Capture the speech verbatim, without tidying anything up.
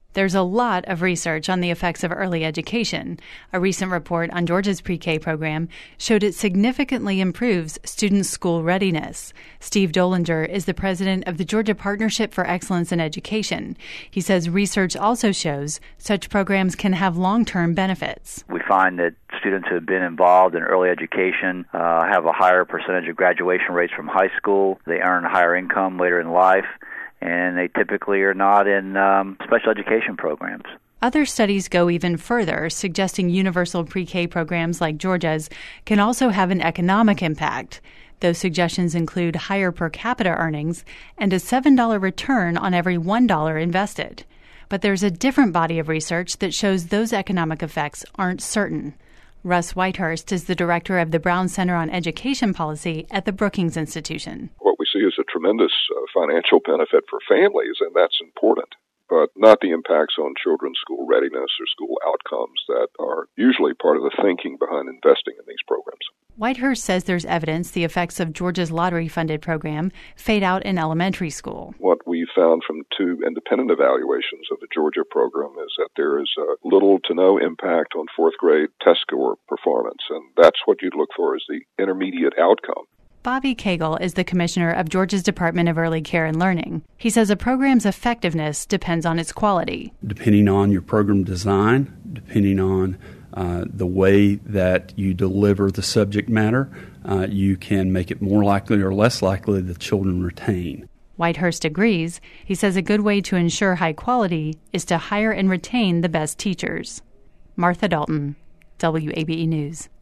There's a lot of research on the effects of early education. A recent report on Georgia's pre-K program showed it significantly improves students' school readiness. Steve Dolinger is the president of the Georgia Partnership for Excellence in Education. He says research also shows such programs can have long-term benefits. We find that students who have been involved in early education uh, have a higher percentage of graduation rates from high school. They earn higher income later in life, and they typically are not in um, special education programs. Other studies go even further, suggesting universal pre-K programs like Georgia's can also have an economic impact. Those suggestions include higher per capita earnings and a seven dollars return on every one dollar invested. But there's a different body of research that shows those economic effects aren't certain. Russ Whitehurst is the director of the Brown Center on Education Policy at the Brookings Institution. What we see is a tremendous uh, financial benefit for families, and that's important, but not the impacts on children's school readiness or school outcomes that are usually part of the thinking behind investing in these programs. Whitehurst says there's evidence the effects of Georgia's lottery-funded program fade out in elementary school. What we found from two independent evaluations of the Georgia program is that there is uh, little to no impact on fourth grade test score performance, and that's what you'd look for as the intermediate outcome. Bobby Cagle is the commissioner of Georgia's Department of Early Care and Learning. He says a program's effectiveness depends on its quality. Depending on your program design, depending on uh, the way that you deliver the subject matter, uh, you can make it more likely or less likely that children retain. Whitehurst agrees. He says a good way to ensure high quality is to hire and retain the best teachers. Martha Dalton, W A B E News.